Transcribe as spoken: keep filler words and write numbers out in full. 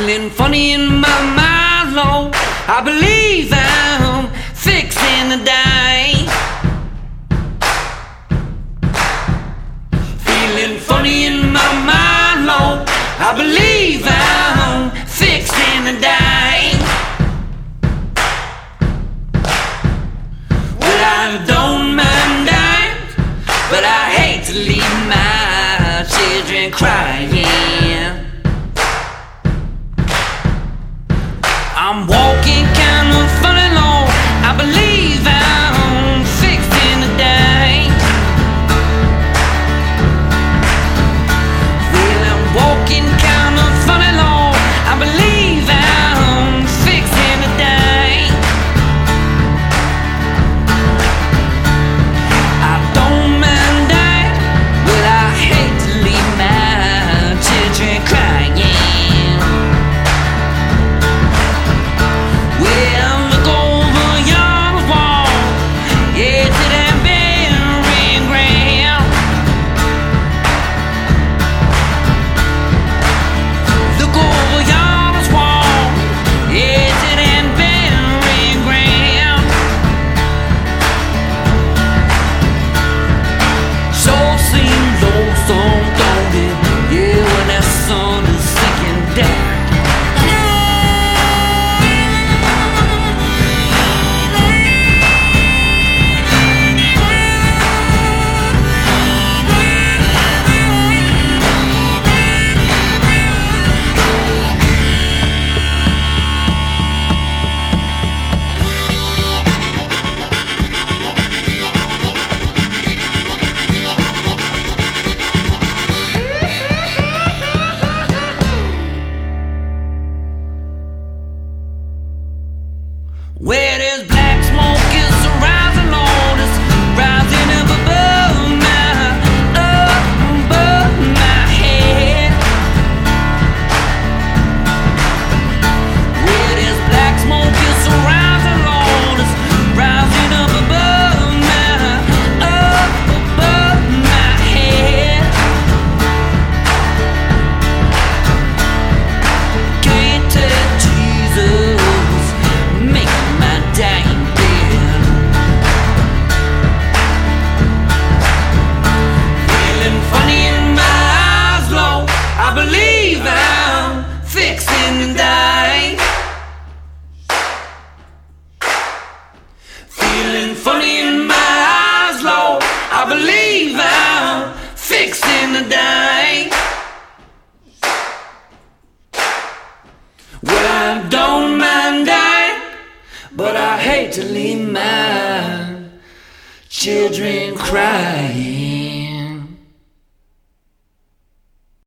Feeling funny in my mind, Lord. I believe I'm fixing to die. Feeling funny in my mind, Lord. I believe I'm fixing to die. Well, I don't mind dying, but I hate to leave my children crying. I'm walking kind of funny, Lord. I believe I'm fixing to die. Well, I'm walking kind of funny, Lord. I believe I'm fixing to die. I don't mind dying, but I hate to leave my children crying. Where there's black smoke is rising, Lord, it's rising up above my, up above my head. Where there's black smoke is rising, Lord, it's rising up above my, up above my head. Can't tell Jesus make my dying bed. Feeling funny in my eyes, Lord. I believe I'm fixing to die. Feeling funny in my eyes, Lord. I believe I'm fixing to die. Well, I don't mind dying, but I hate to leave my children crying.